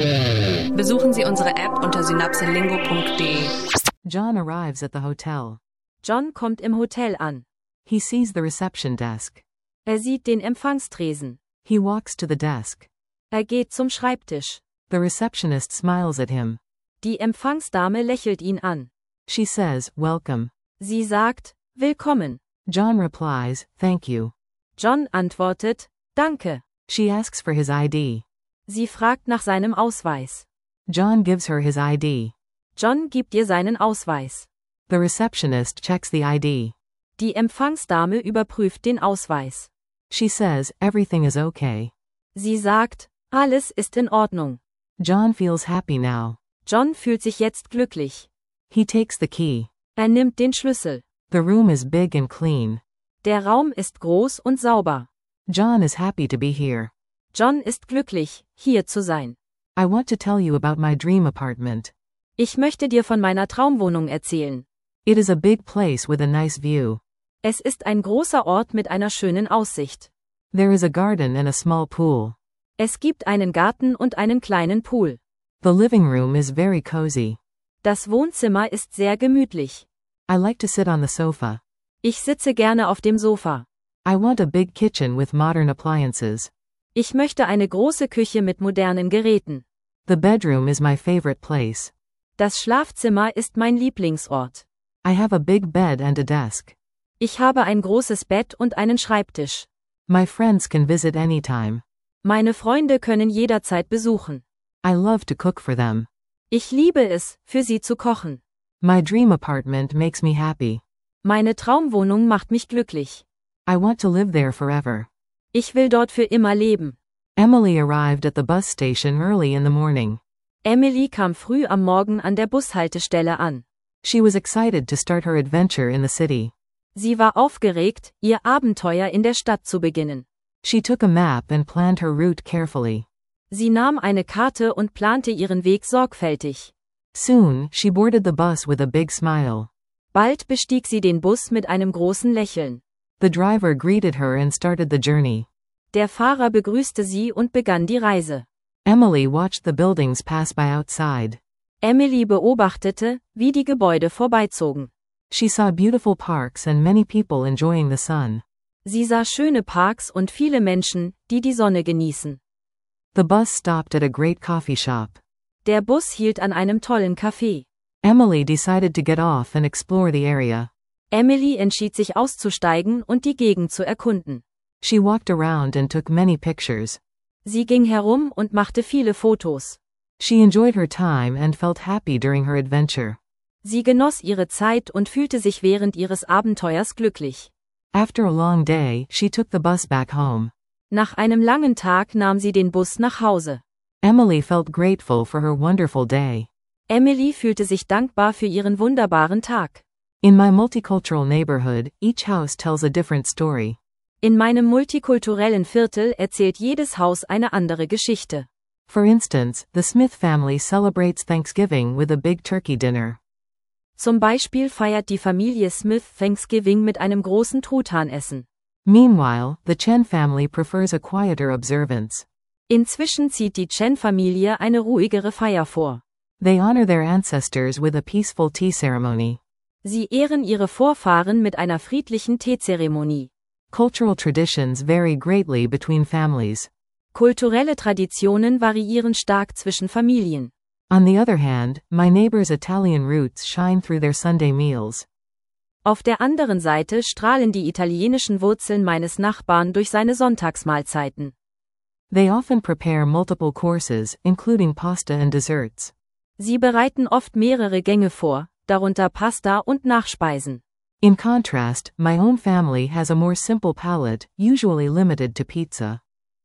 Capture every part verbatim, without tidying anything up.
Besuchen Sie unsere App unter synapselingo punkt de. John arrives at the hotel. John kommt im Hotel an. He sees the reception desk. Er sieht den Empfangstresen. He walks to the desk. Er geht zum Schreibtisch. The receptionist smiles at him. Die Empfangsdame lächelt ihn an. She says, "Welcome." Sie sagt, willkommen. John replies, "Thank you." John antwortet, danke. She asks for his I D. Sie fragt nach seinem Ausweis. John gives her his I D. John gibt ihr seinen Ausweis. The receptionist checks the I D. Die Empfangsdame überprüft den Ausweis. She says, "Everything is okay." Sie sagt, alles ist in Ordnung. John feels happy now. John fühlt sich jetzt glücklich. He takes the key. Er nimmt den Schlüssel. The room is big and clean. Der Raum ist groß und sauber. John is happy to be here. John ist glücklich, hier zu sein. I want to tell you about my dream apartment. Ich möchte dir von meiner Traumwohnung erzählen. It is a big place with a nice view. Es ist ein großer Ort mit einer schönen Aussicht. There is a garden and a small pool. Es gibt einen Garten und einen kleinen Pool. The living room is very cozy. Das Wohnzimmer ist sehr gemütlich. I like to sit on the sofa. Ich sitze gerne auf dem Sofa. I want a big kitchen with modern appliances. Ich möchte eine große Küche mit modernen Geräten. The bedroom is my favorite place. Das Schlafzimmer ist mein Lieblingsort. I have a big bed and a desk. Ich habe ein großes Bett und einen Schreibtisch. My friends can visit anytime. Meine Freunde können jederzeit besuchen. I love to cook for them. Ich liebe es, für sie zu kochen. My dream apartment makes me happy. Meine Traumwohnung macht mich glücklich. I want to live there forever. Ich will dort für immer leben. Emily arrived at the bus station early in the morning. Emily kam früh am Morgen an der Bushaltestelle an. She was excited to start her adventure in the city. Sie war aufgeregt, ihr Abenteuer in der Stadt zu beginnen. She took a map and planned her route carefully. Sie nahm eine Karte und plante ihren Weg sorgfältig. Soon, she boarded the bus with a big smile. Bald bestieg sie den Bus mit einem großen Lächeln. The driver greeted her and started the journey. Der Fahrer begrüßte sie und begann die Reise. Emily watched the buildings pass by outside. Emily beobachtete, wie die Gebäude vorbeizogen. She saw beautiful parks and many people enjoying the sun. Sie sah schöne Parks und viele Menschen, die die Sonne genießen. The bus stopped at a great coffee shop. Der Bus hielt an einem tollen Café. Emily decided to get off and explore the area. Emily entschied sich auszusteigen und die Gegend zu erkunden. She walked around and took many pictures. Sie ging herum und machte viele Fotos. She enjoyed her time and felt happy during her adventure. Sie genoss ihre Zeit und fühlte sich während ihres Abenteuers glücklich. After a long day, she took the bus back home. Nach einem langen Tag nahm sie den Bus nach Hause. Emily felt grateful for her wonderful day. Emily fühlte sich dankbar für ihren wunderbaren Tag. In my multicultural neighborhood, each house tells a different story. In meinem multikulturellen Viertel erzählt jedes Haus eine andere Geschichte. For instance, the Smith family celebrates Thanksgiving with a big turkey dinner. Zum Beispiel feiert die Familie Smith Thanksgiving mit einem großen Truthahnessen. Meanwhile, the Chen family prefers a quieter observance. Inzwischen zieht die Chen-Familie eine ruhigere Feier vor. They honor their ancestors with a peaceful tea ceremony. Sie ehren ihre Vorfahren mit einer friedlichen Teezeremonie. Cultural traditions vary greatly between families. Kulturelle Traditionen variieren stark zwischen Familien. On the other hand, my neighbor's Italian roots shine through their Sunday meals. Auf der anderen Seite strahlen die italienischen Wurzeln meines Nachbarn durch seine Sonntagsmahlzeiten. They often prepare multiple courses, including pasta and desserts. Sie bereiten oft mehrere Gänge vor, darunter Pasta und Nachspeisen. In contrast, my own family has a more simple palate, usually limited to pizza.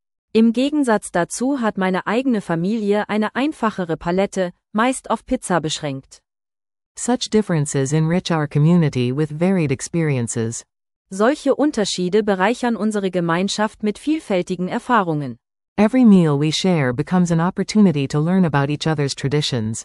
Im Gegensatz dazu hat meine eigene Familie eine einfachere Palette, meist auf Pizza beschränkt. Such differences enrich our community with varied experiences. Solche Unterschiede bereichern unsere Gemeinschaft mit vielfältigen Erfahrungen. Every meal we share becomes an opportunity to learn about each other's traditions.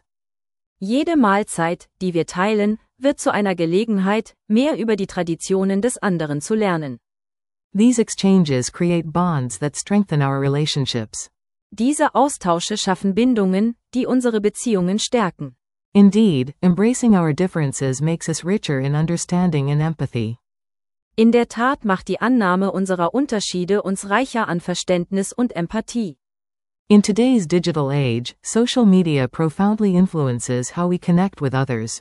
Jede Mahlzeit, die wir teilen, wird zu einer Gelegenheit, mehr über die Traditionen des anderen zu lernen. These exchanges create bonds that strengthen our relationships. Diese Austausche schaffen Bindungen, die unsere Beziehungen stärken. Indeed, embracing our differences makes us richer in understanding and empathy. In der Tat macht die Annahme unserer Unterschiede uns reicher an Verständnis und Empathie. In today's digital age, social media profoundly influences how we connect with others.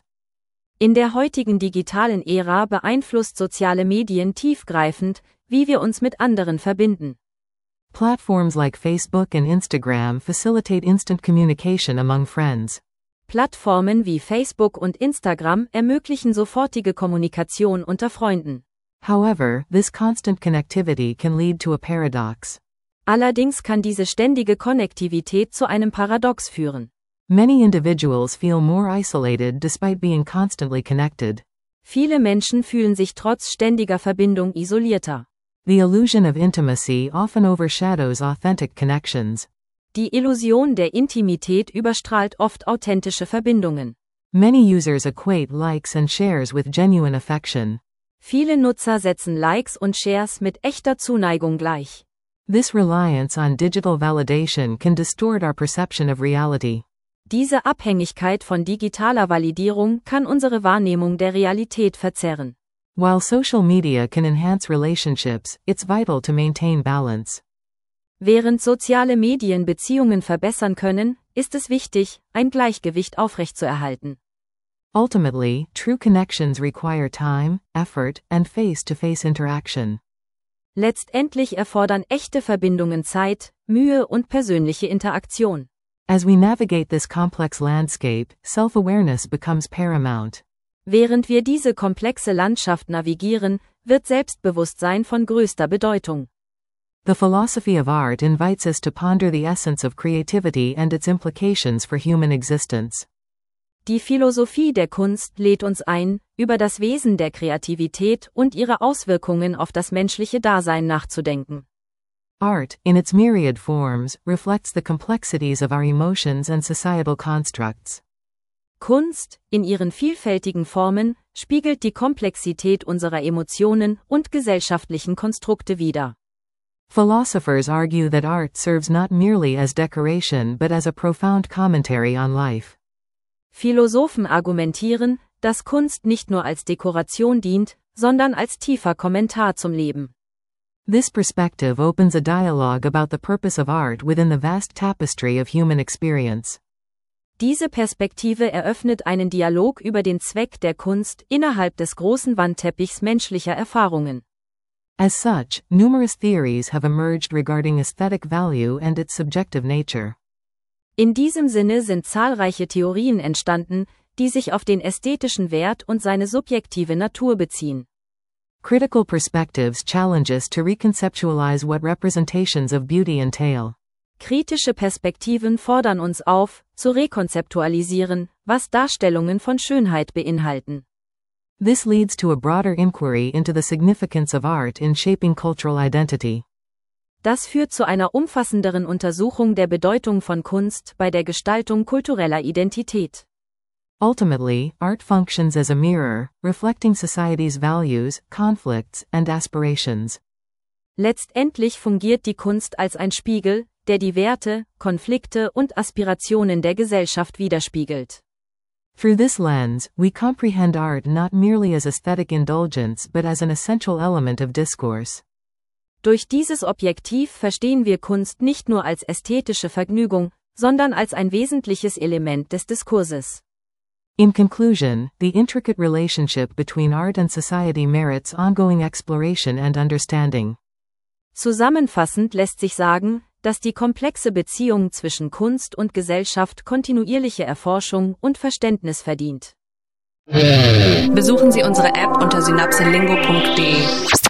In der heutigen digitalen Ära beeinflusst soziale Medien tiefgreifend, wie wir uns mit anderen verbinden. Platforms like Facebook and Instagram facilitate instant communication among friends. Plattformen wie Facebook und Instagram ermöglichen sofortige Kommunikation unter Freunden. However, this constant connectivity can lead to a paradox. Allerdings kann diese ständige Konnektivität zu einem Paradox führen. Many individuals feel more isolated despite being constantly connected. Viele Menschen fühlen sich trotz ständiger Verbindung isolierter. The illusion of intimacy often overshadows authentic connections. Die Illusion der Intimität überstrahlt oft authentische Verbindungen. Many users equate likes and shares with genuine affection. Viele Nutzer setzen Likes und Shares mit echter Zuneigung gleich. This reliance on digital validation can distort our perception of reality. Diese Abhängigkeit von digitaler Validierung kann unsere Wahrnehmung der Realität verzerren. While social media can enhance relationships, it's vital to maintain balance. Während soziale Medien Beziehungen verbessern können, ist es wichtig, ein Gleichgewicht aufrechtzuerhalten. Ultimately, true connections require time, effort, and face-to-face interaction. Letztendlich erfordern echte Verbindungen Zeit, Mühe und persönliche Interaktion. As we navigate this complex landscape, self-awareness becomes paramount. Während wir diese komplexe Landschaft navigieren, wird Selbstbewusstsein von größter Bedeutung. The philosophy of art invites us to ponder the essence of creativity and its implications for human existence. Die Philosophie der Kunst lädt uns ein, über das Wesen der Kreativität und ihre Auswirkungen auf das menschliche Dasein nachzudenken. Art, in its myriad forms, reflects the complexities of our emotions and societal constructs. Kunst, in ihren vielfältigen Formen, spiegelt die Komplexität unserer Emotionen und gesellschaftlichen Konstrukte wider. Philosophers argue that art serves not merely as decoration but as a profound commentary on life. Philosophen argumentieren, dass Kunst nicht nur als Dekoration dient, sondern als tiefer Kommentar zum Leben. This perspective opens a dialogue about the purpose of art within the vast tapestry of human experience. Diese Perspektive eröffnet einen Dialog über den Zweck der Kunst innerhalb des großen Wandteppichs menschlicher Erfahrungen. As such, numerous theories have emerged regarding aesthetic value and its subjective nature. In diesem Sinne sind zahlreiche Theorien entstanden, die sich auf den ästhetischen Wert und seine subjektive Natur beziehen. Critical perspectives challenge us to reconceptualize what representations of beauty entail. Kritische Perspektiven fordern uns auf, zu rekonzeptualisieren, was Darstellungen von Schönheit beinhalten. This leads to a broader inquiry into the significance of art in shaping cultural identity. Das führt zu einer umfassenderen Untersuchung der Bedeutung von Kunst bei der Gestaltung kultureller Identität. Ultimately, art functions as a mirror, reflecting society's values, conflicts, and aspirations. Letztendlich fungiert die Kunst als ein Spiegel, der die Werte, Konflikte und Aspirationen der Gesellschaft widerspiegelt. Through this lens, we comprehend art not merely as aesthetic indulgence but as an essential element of discourse. Durch dieses Objektiv verstehen wir Kunst nicht nur als ästhetische Vergnügung, sondern als ein wesentliches Element des Diskurses. In conclusion, the intricate relationship between art and society merits ongoing exploration and understanding. Zusammenfassend lässt sich sagen, dass die komplexe Beziehung zwischen Kunst und Gesellschaft kontinuierliche Erforschung und Verständnis verdient. Besuchen Sie unsere App unter synapselingo punkt de.